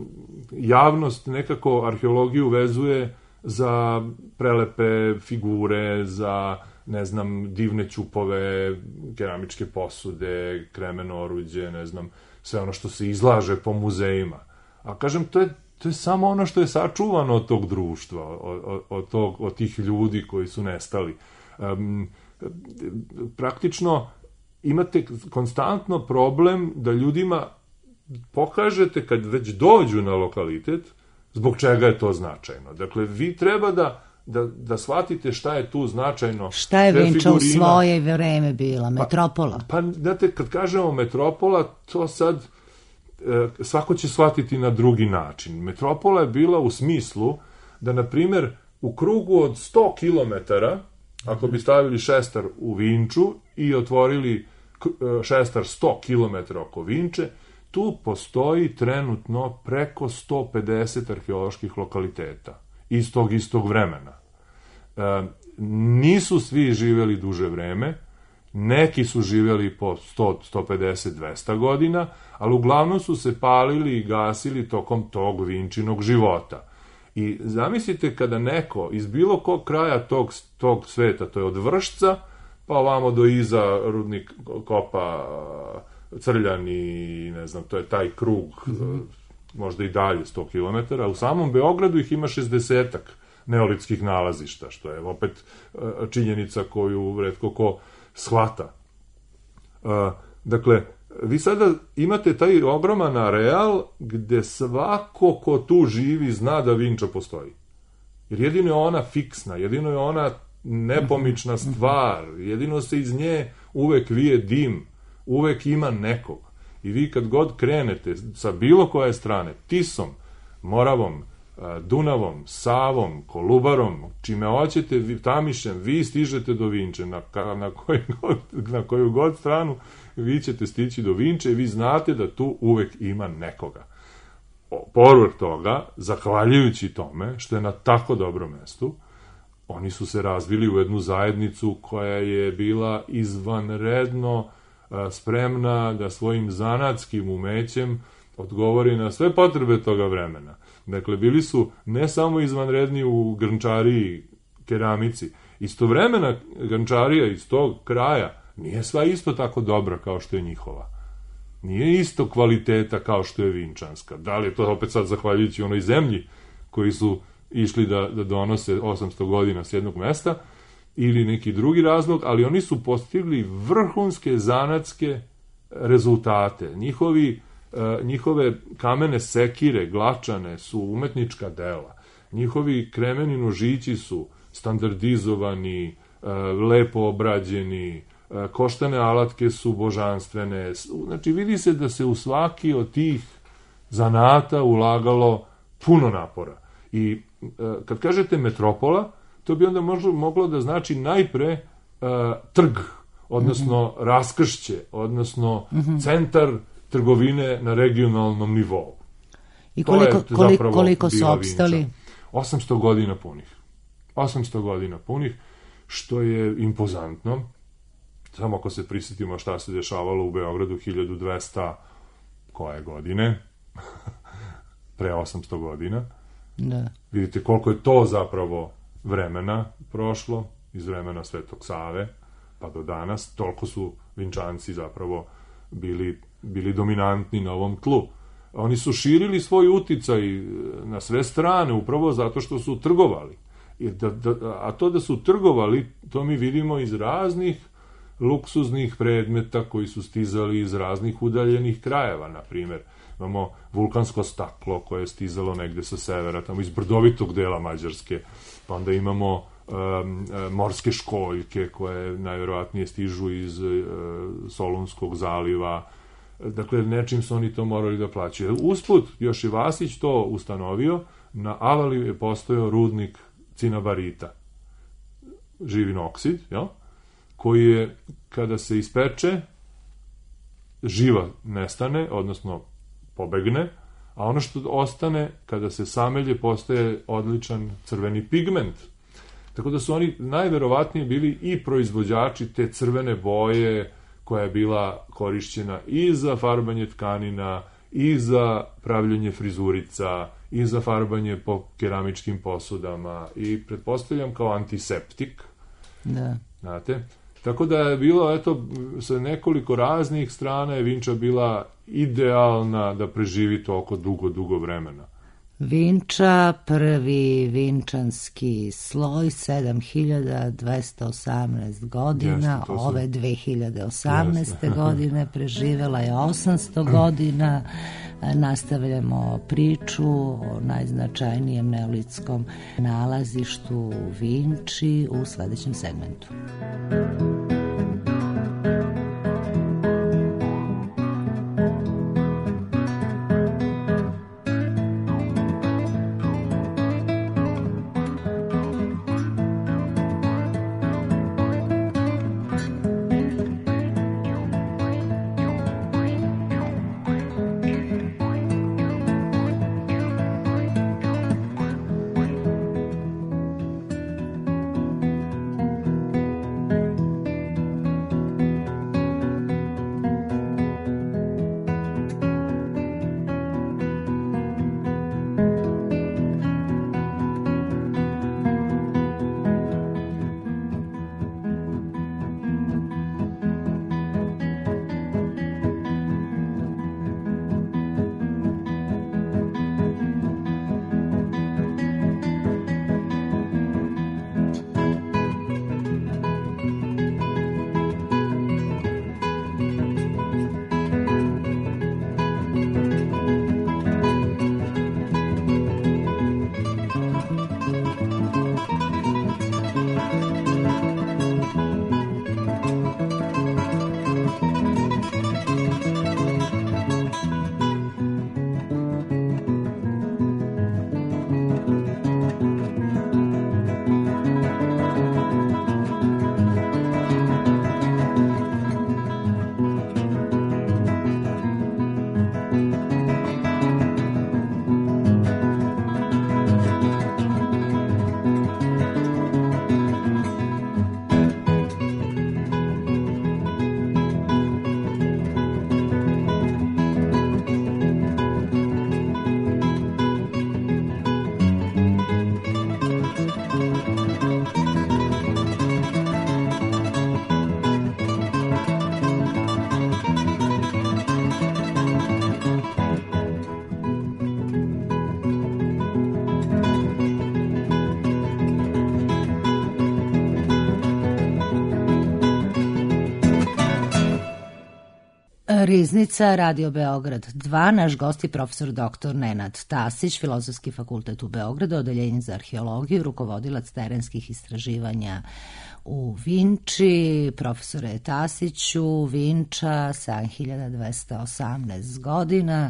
Speaker 5: javnost nekako arheologiju vezuje za prelepe figure, za, ne znam, divne ćupove, keramičke posude, kremeno oruđe, ne znam, sve ono što se izlaže po muzejima. A kažem, to je To je samo ono što je sačuvano od tog društva, od, od, tog, od tih ljudi koji su nestali. Um, praktično imate konstantno problem da ljudima pokažete kad već dođu na lokalitet zbog čega je to značajno. Dakle, vi treba da da, da shvatite šta je tu značajno.
Speaker 1: Šta je Vinča u svoje vreme bila? Metropola?
Speaker 5: Pa, pa, znate, kad kažemo metropola, to sad e, svako će shvatiti na drugi način. Metropola je bila u smislu da, na primjer, u krugu od sto kilometara, ako bi stavili šestar u Vinču i otvorili šestar sto kilometara oko Vinče, tu postoji trenutno preko sto pedeset arheoloških lokaliteta iz tog istog vremena. E, nisu svi živjeli duže vreme, neki su živjeli po sto, sto pedeset, dvesta godina, ali uglavnom su se palili i gasili tokom tog Vinčinog života. I zamislite kada neko iz bilo kog kraja tog, tog sveta, to je od Vršca, pa ovamo do iza rudnik kopa Crljani, ne znam, to je taj krug, mm-hmm. možda i dalje sto kilometara, u samom Beogradu ih ima šezdesetak neolitskih nalazišta, što je opet činjenica koju retko ko shvata. Dakle, vi sada imate taj ogroman areal gde svako ko tu živi zna da Vinča postoji. Jer jedino je ona fiksna, jedino je ona nepomična stvar, jedino se iz nje uvek vije dim, uvek ima nekog. I vi kad god krenete sa bilo koje strane, Tisom, Moravom, Dunavom, Savom, Kolubarom, čime hoćete, Tamišem, vi stižete do Vinče, na, na, koju god, na koju god stranu vi ćete stići do Vinče i vi znate da tu uvek ima nekoga. Povrh toga, zahvaljujući tome, što je na tako dobrom mestu, oni su se razvili u jednu zajednicu koja je bila izvanredno spremna da svojim zanatskim umećem odgovori na sve potrebe toga vremena. Dakle, bili su ne samo izvanredni u grnčariji, keramici, istovremena grnčarija iz tog kraja nije sva isto tako dobra kao što je njihova. Nije isto kvaliteta kao što je vinčanska. Da li je to opet sad zahvaljujući onoj zemlji koji su išli da, da donose osamsto godina s jednog mesta, ili neki drugi razlog, ali oni su postigli vrhunske zanatske rezultate. Njihovi, uh, njihove kamene sekire, glačane su umetnička dela. Njihovi kremeni nožići su standardizovani, uh, lepo obrađeni, uh, koštane alatke su božanstvene. Znači, vidi se da se u svaki od tih zanata ulagalo puno napora. I uh, kad kažete metropola, to bi onda možlo, moglo da znači najpre uh, trg, odnosno mm-hmm. raskršće, odnosno mm-hmm. centar trgovine na regionalnom nivou.
Speaker 1: I koliko, koliko, koliko su opstali?
Speaker 5: Vinča. osamsto godina punih. osamsto godina punih, što je impozantno. Samo ako se prisjetimo šta se dešavalo u Beogradu hiljadu dvesta koje godine, pre osamsto godina.
Speaker 1: Da.
Speaker 5: Vidite koliko je to zapravo vremena prošlo, iz vremena Svetog Save, pa do danas, toliko su Vinčanci zapravo bili, bili dominantni na ovom tlu. Oni su širili svoj uticaj na sve strane, upravo zato što su trgovali. Da, da, a to da su trgovali, to mi vidimo iz raznih luksuznih predmeta koji su stizali iz raznih udaljenih krajeva, na primjer. Imamo vulkansko staklo koje je stizalo negde sa severa, tamo iz brdovitog dela Mađarske, pa onda imamo um, morske školjke koje najvjerovatnije stižu iz uh, Solunskog zaliva. Dakle, nečim su oni to morali da plaćaju. Usput, još i Vasić to ustanovio, na Avali je postojao rudnik cinabarita, živin oksid, jel? Koji je, kada se ispeče, živa nestane, odnosno pobegne, a ono što ostane, kada se samelje, postaje odličan crveni pigment. Tako da su oni najverovatnije bili i proizvođači te crvene boje koja je bila korišćena i za farbanje tkanina, i za pravljenje frizurica, i za farbanje po keramičkim posudama, i pretpostavljam kao antiseptik.
Speaker 1: Da.
Speaker 5: Znate? Tako da je bilo, eto, sa nekoliko raznih strana je Vinča bila idealna da preživi toliko dugo, dugo vremena.
Speaker 1: Vinča, prvi vinčanski sloj, sedam hiljada dvesta osamnaest godina,
Speaker 5: Jeste, su...
Speaker 1: ove dve hiljade osamnaeste. godine, preživela je osamsto godina, nastavljamo priču o najznačajnijem neolitskom nalazištu u Vinči u sledećem segmentu. Riznica, Radio Beograd dva, naš gost je profesor doktor Nenad Tasić, Filozofski fakultet u Beogradu, odeljenje za arheologiju, rukovodilac terenskih istraživanja u Vinči. Profesore Tasiću, Vinča, sedam hiljada dvesta osamnaest godina,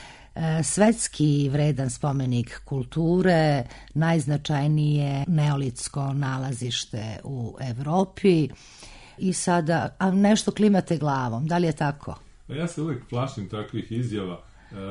Speaker 1: svetski vredan spomenik kulture, najznačajnije neolitsko nalazište u Evropi. I sada, a nešto klimate glavom, da li je tako?
Speaker 5: Ja se uvek plašim takvih izjava,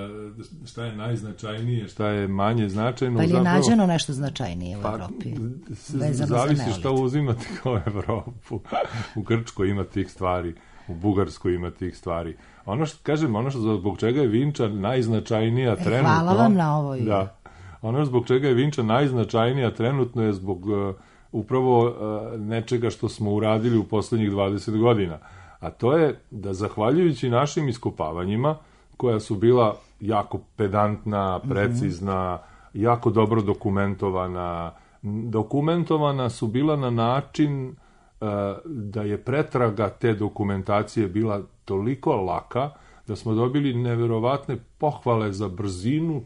Speaker 5: šta je najznačajnije, šta je manje značajno.
Speaker 1: Pa li je nađeno nešto značajnije u Evropi?
Speaker 5: Pa, zavisi šta uzimate kao Evropu. U Grčkoj ima tih stvari, u Bugarskoj ima tih stvari. Ono što, kažem, ono što zbog čega je Vinča najznačajnija e, trenutno...
Speaker 1: Hvala vam na ovoj.
Speaker 5: Da. Ono zbog čega je Vinča najznačajnija trenutno je zbog uh, upravo uh, nečega što smo uradili u poslednjih dvadeset godina. A to je da zahvaljujući našim iskopavanjima, koja su bila jako pedantna, precizna, mm-hmm. jako dobro dokumentovana, dokumentovana su bila na način uh, da je pretraga te dokumentacije bila toliko laka, da smo dobili neverovatne pohvale za brzinu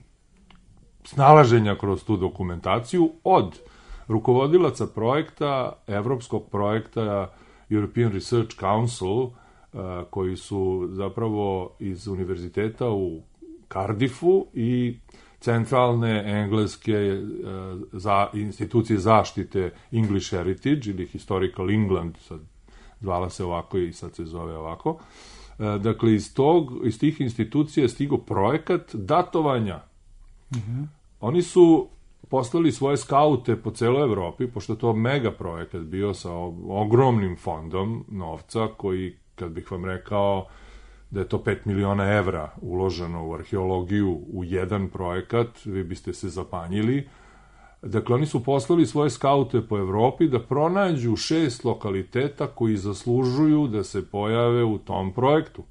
Speaker 5: snalaženja kroz tu dokumentaciju od rukovodilaca projekta, evropskog projekta European Research Council, koji su zapravo iz univerziteta u Cardiffu i centralne engleske za, institucije zaštite English Heritage ili Historical England, sad zvala se ovako i sad se zove ovako. Dakle, iz, tog, iz tih institucija je stigao projekat datovanja. Mm-hmm. Oni su poslali svoje skaute po celoj Evropi, pošto je to mega projekat bio sa ogromnim fondom novca, koji, kad bih vam rekao da je to pet miliona evra uloženo u arheologiju u jedan projekat, vi biste se zapanjili. Dakle, oni su poslali svoje skaute po Evropi da pronađu šest lokaliteta koji zaslužuju da se pojave u tom projektu.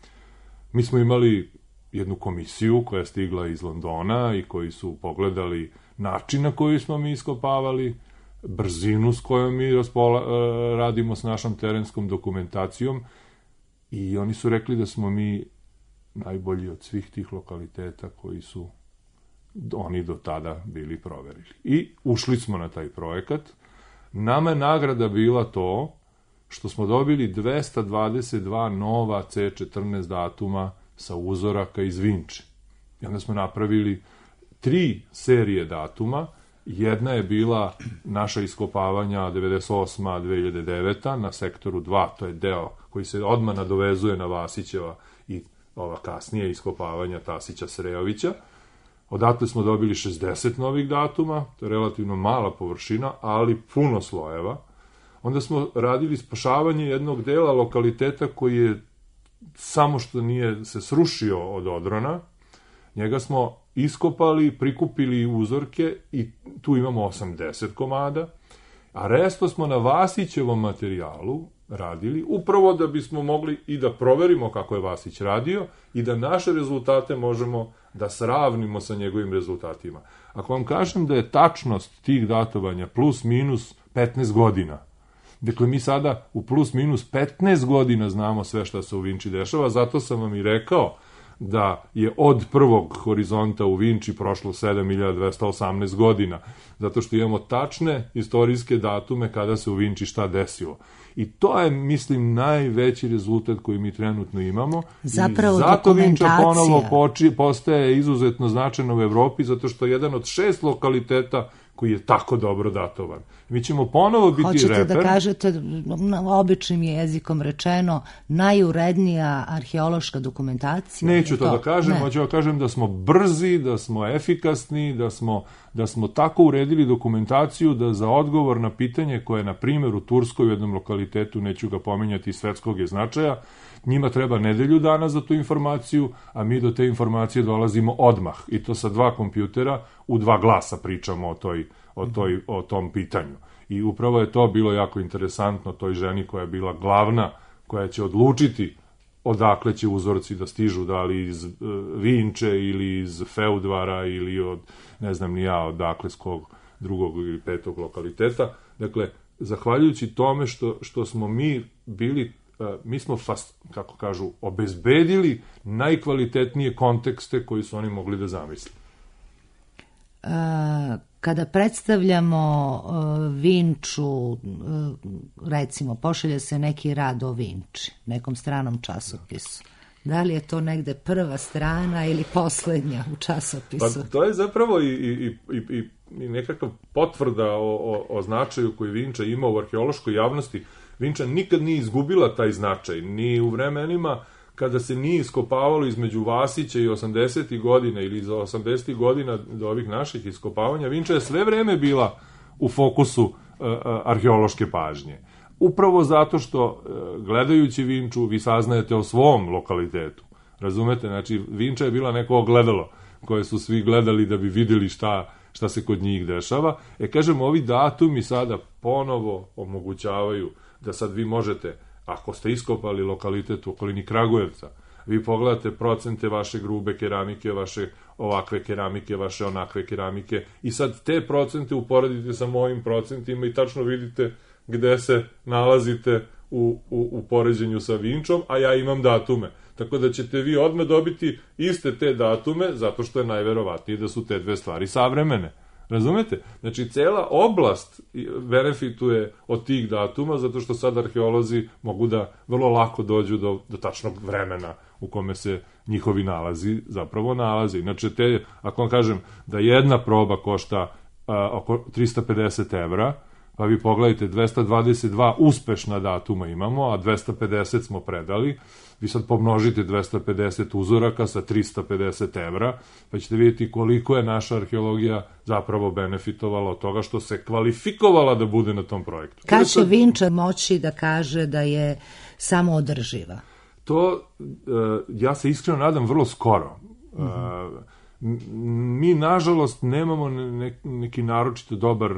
Speaker 5: Mi smo imali jednu komisiju koja je stigla iz Londona i koji su pogledali način na koji smo mi iskopavali, brzinu s kojom mi raspola, radimo s našom terenskom dokumentacijom i oni su rekli da smo mi najbolji od svih tih lokaliteta koji su oni do tada bili proverili. I ušli smo na taj projekat. Nama je nagrada bila to što smo dobili dvesta dvadeset dva nova C četrnaest datuma sa uzoraka iz Vinče. I onda smo napravili tri serije datuma. Jedna je bila naša iskopavanja devedeset osma do dve hiljade devete. na sektoru dva, to je deo koji se odmah nadovezuje na Vasićeva i ova kasnije iskopavanja Tasića Srejovića. Odatle smo dobili šezdeset novih datuma, to je relativno mala površina, ali puno slojeva. Onda smo radili spašavanje jednog dela lokaliteta koji je samo što nije se srušio od odrona. Njega smo iskopali, prikupili uzorke i tu imamo osamdeset komada, a resto smo na Vasićevom materijalu radili, upravo da bismo mogli i da proverimo kako je Vasić radio i da naše rezultate možemo da sravnimo sa njegovim rezultatima. Ako vam kažem da je tačnost tih datovanja plus minus petnaest godina, dakle mi sada u plus minus petnaest godina znamo sve šta se u Vinči dešava, zato sam vam i rekao da je od prvog horizonta u Vinči prošlo sedam hiljada dvesta osamnaest godina, zato što imamo tačne istorijske datume kada se u Vinči šta desilo. I to je, mislim, najveći rezultat koji mi trenutno imamo.
Speaker 1: Zapravo
Speaker 5: I zato
Speaker 1: dokumentacija.
Speaker 5: Vinča ponovo poči, postaje izuzetno značajna u Evropi, zato što je jedan od šest lokaliteta koji je tako dobro datovan. Mi ćemo ponovo biti
Speaker 1: Hoćete
Speaker 5: reper.
Speaker 1: da kažete, običnim jezikom rečeno, najurednija arheološka dokumentacija?
Speaker 5: Neću to,
Speaker 1: to
Speaker 5: da kažem,
Speaker 1: ne.
Speaker 5: hoću da kažem da smo brzi, da smo efikasni, da smo, da smo tako uredili dokumentaciju da za odgovor na pitanje koje je, na primjer, u Turskoj u jednom lokalitetu, neću ga pominjati, svetskog je značaja, njima treba nedelju dana za tu informaciju, a mi do te informacije dolazimo odmah. I to sa dva kompjutera, u dva glasa pričamo o, toj, o, toj, o tom pitanju. I upravo je to bilo jako interesantno toj ženi koja je bila glavna, koja će odlučiti odakle će uzorci da stižu, da li iz uh, Vinče ili iz Feudvara ili od, ne znam ni ja, odakle s kog drugog ili petog lokaliteta. Dakle, zahvaljujući tome što, što smo mi bili mi smo, fast, kako kažu, obezbedili najkvalitetnije kontekste koji su oni mogli da zamisli.
Speaker 1: Kada predstavljamo Vinču, recimo, pošalje se neki rad o Vinči, nekom stranom časopisu. Da li je to negde prva strana ili poslednja u časopisu?
Speaker 5: Pa to je zapravo i, i, i, i, i nekakav potvrda o, o, o značaju koji Vinča ima u arheološkoj javnosti. Vinča nikad nije izgubila taj značaj, ni u vremenima kada se nije iskopavalo između Vasića i osamdesetih godina ili za osamdesetih godina do ovih naših iskopavanja, Vinča je sve vreme bila u fokusu uh, arheološke pažnje. Upravo zato što, uh, gledajući Vinču, vi saznajete o svom lokalitetu. Razumete? Znači, Vinča je bila neko ogledalo koje su svi gledali da bi vidjeli šta, šta se kod njih dešava. E, kažem, ovi datumi sada ponovo omogućavaju da sad vi možete, ako ste iskopali lokalitet u okolini Kragujevca, vi pogledate procente vaše grube keramike, vaše ovakve keramike, vaše onakve keramike i sad te procente uporedite sa mojim procentima i tačno vidite gde se nalazite u, u, u poređenju sa Vinčom, a ja imam datume. Tako da ćete vi odmah dobiti iste te datume, zato što je najverovatnije da su te dve stvari savremene. Razumete? Znači, cela oblast benefituje od tih datuma, zato što sad arheolozi mogu da vrlo lako dođu do, do tačnog vremena u kome se njihovi nalazi zapravo nalazi. Znači, te, ako vam kažem da jedna proba košta a, oko trista pedeset evra, pa vi pogledajte, dvesta dvadeset dva uspešna datuma imamo, a dvesta pedeset smo predali, vi sad pomnožite dvesta pedeset uzoraka sa trista pedeset evra, pa ćete vidjeti koliko je naša arheologija zapravo benefitovala od toga što se kvalifikovala da bude na tom projektu.
Speaker 1: Kad će Vinča moći da kaže da je samoodrživa?
Speaker 5: To, ja se iskreno nadam, vrlo skoro. Uh-huh. Mi, nažalost, nemamo neki naročito dobar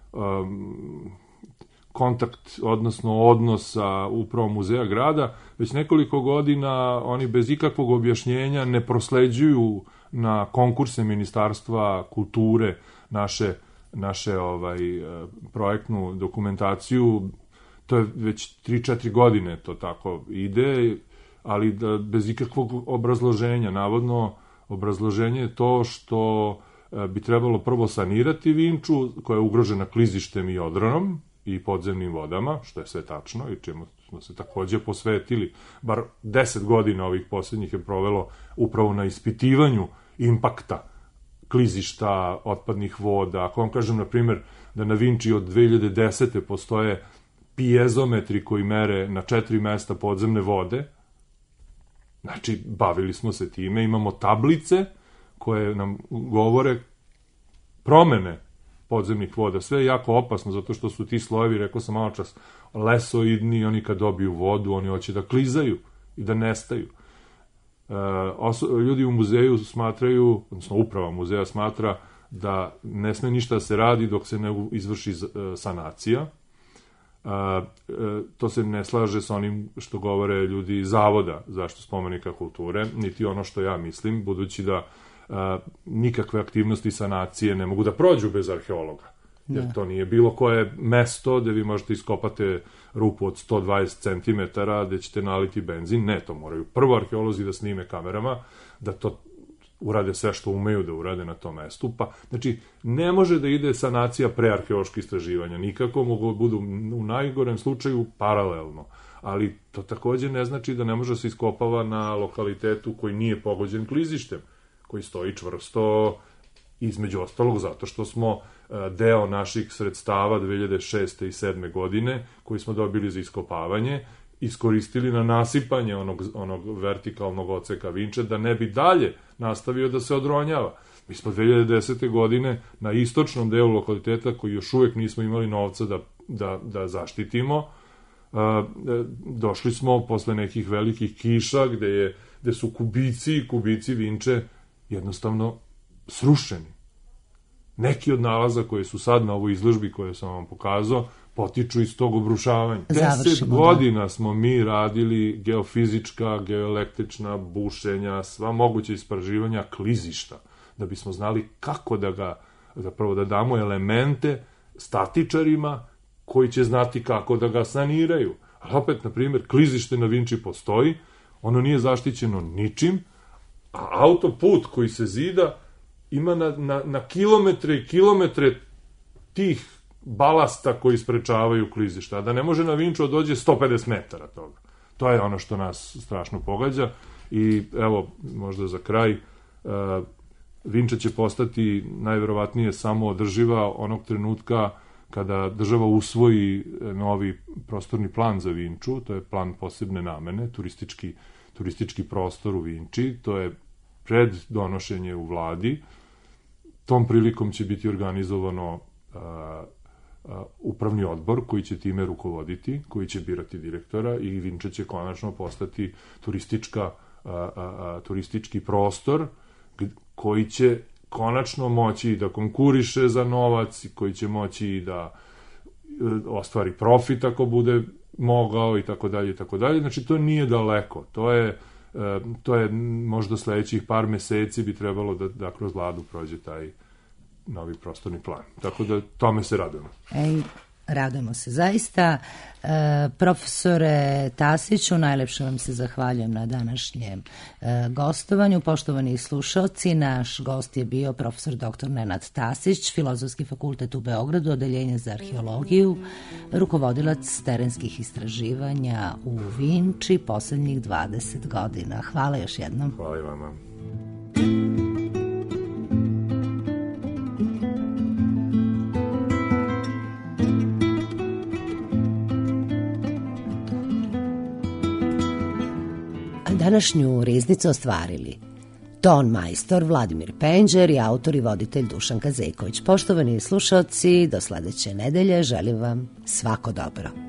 Speaker 5: um, kontakt, odnosno odnos sa upravom muzeja grada. Već nekoliko godina oni bez ikakvog objašnjenja ne prosleđuju na konkurse Ministarstva kulture naše, naše ovaj, projektnu dokumentaciju. To je već tri četiri godine to tako ide, ali da, bez ikakvog obrazloženja. Navodno, obrazloženje je to što bi trebalo prvo sanirati Vinču, koja je ugrožena klizištem i odronom i podzemnim vodama, što je sve tačno i čemu smo se takođe posvetili. Bar deset godina ovih posljednjih je provelo upravo na ispitivanju impakta klizišta, otpadnih voda. Ako vam kažem, na primjer, da na Vinči od dve hiljade desete. postoje piezometri koji mere na četiri mesta podzemne vode, znači, bavili smo se time, imamo tablice koje nam govore promene podzemnih voda. Sve je jako opasno, zato što su ti slojevi, rekao sam malo čas, lesoidni, oni kad dobiju vodu, oni hoće da klizaju i da nestaju. E, oso, ljudi u muzeju smatraju, odnosno uprava muzeja smatra da ne sme ništa da se radi dok se ne izvrši sanacija. A, to se ne slaže sa onim što govore ljudi Zavoda zaštite spomenika kulture, niti ono što ja mislim, budući da a, nikakve aktivnosti sanacije ne mogu da prođu bez arheologa. Jer ne. To nije bilo koje mesto gde vi možete iskopate rupu od sto dvadeset centimetara gde ćete naliti benzin. Ne, to moraju prvo arheolozi da snime kamerama, da to urade sve što umeju da urade na tom mestu. Pa, znači, ne može da ide sanacija pre arheoloških istraživanja. Nikako, mogu budu u najgorem slučaju paralelno. Ali to takođe ne znači da ne može da se iskopava na lokalitetu koji nije pogođen klizištem, koji stoji čvrsto, između ostalog zato što smo deo naših sredstava dve hiljade šeste i sedme. godine, koji smo dobili za iskopavanje, iskoristili na nasipanje onog, onog vertikalnog odseka Vinče, da ne bi dalje nastavio da se odronjava. Mi smo dve hiljade desete. godine na istočnom delu lokaliteta, koji još uvek nismo imali novca da, da, da zaštitimo, došli smo posle nekih velikih kiša, gde, je, gde su kubici i kubici Vinče jednostavno srušeni. Neki od nalaza koje su sad na ovoj izložbi koje sam vam pokazao, potiču iz tog obrušavanja. Deset godina da. smo mi radili geofizička, geoelektrična bušenja, sva moguća ispraživanja klizišta, da bismo znali kako da ga, zapravo da damo elemente statičarima koji će znati kako da ga saniraju. Ali opet, na primjer, klizište na Vinči postoji, ono nije zaštićeno ničim, a autoput koji se zida ima na, na, na kilometre i kilometre tih balasta koji sprečavaju klizišta, a da ne može na Vinču dođe sto pedeset metara toga. To je ono što nas strašno pogađa i evo, možda za kraj, uh, Vinča će postati najverovatnije samo održiva onog trenutka kada država usvoji novi prostorni plan za Vinču, to je plan posebne namene, turistički, turistički prostor u Vinči, to je pred donošenje u vladi. Tom prilikom će biti organizovano uh, uh, upravni odbor koji će time rukovoditi, koji će birati direktora i Vinča će konačno postati turistička, uh, uh, turistički prostor koji će konačno moći da konkuriše za novac, koji će moći da ostvari profit ako bude mogao i tako dalje i tako dalje. Znači, to nije daleko. To je, to je možda sledećih par meseci bi trebalo da, da kroz vladu prođe taj novi prostorni plan. Tako da tome se radujemo.
Speaker 1: Ej, radujemo se zaista. E, profesore Tasiću, najlepše vam se zahvaljujem na današnjem e, gostovanju. Poštovani slušalci, naš gost je bio profesor doktor Nenad Tasić, Filozofski fakultet u Beogradu, Odeljenje za arheologiju, rukovodilac terenskih istraživanja u Vinči poslednjih dvadeset godina. Hvala još jednom.
Speaker 5: Hvala i vama.
Speaker 1: Današnju riznicu ostvarili ton majstor Vladimir Penđer i autor i voditelj Dušan Kazejković. Poštovani slušalci, do sledeće nedelje želim vam svako dobro.